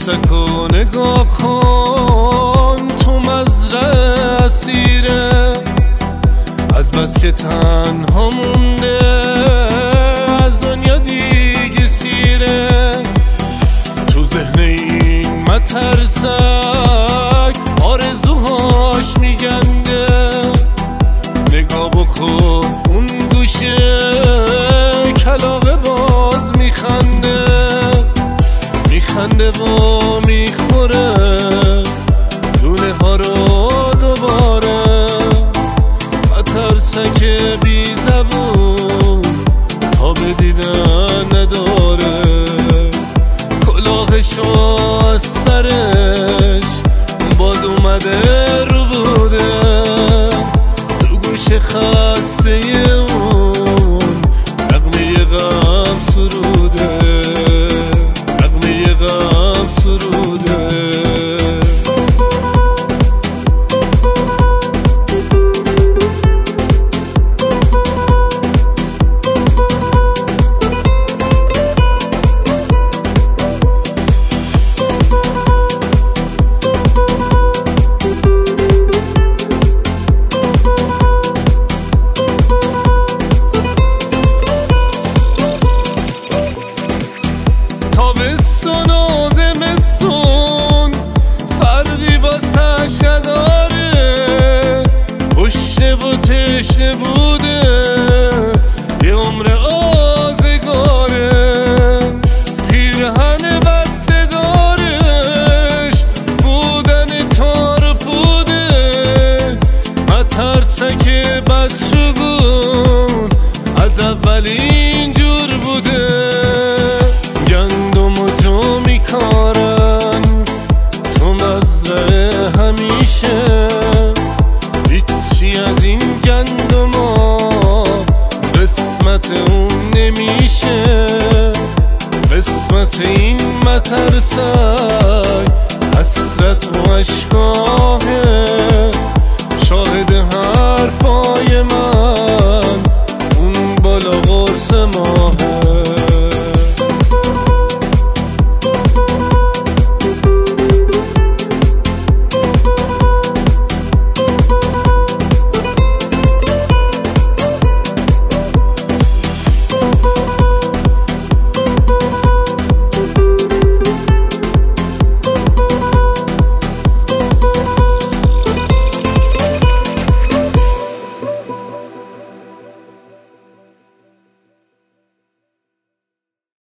عروسکو نگاه کن، تو مزرعه اسیره، از بس که تنها مونده از دنیا دیگه سیره. تو ذهن این مترسک آرزوهاش میگنده، نگاه بکن اون گوشه کلاغه باز میخنده، میخنده و میخوره دونه ها رو دوباره. مترسک بی زبون تا به دیدن نداره، کلاهشو از سرش باد اومده رو بوده، تو گوش خسته اون نغمه غم سروده، نغمه غم سروده. تابستون و زمستون فرقی واسش نداره، کشته و تشنه بوده یه عمر آزگاره، پیرهن بسته دارش بودن تار پوده. مترسک بدشگون از اولی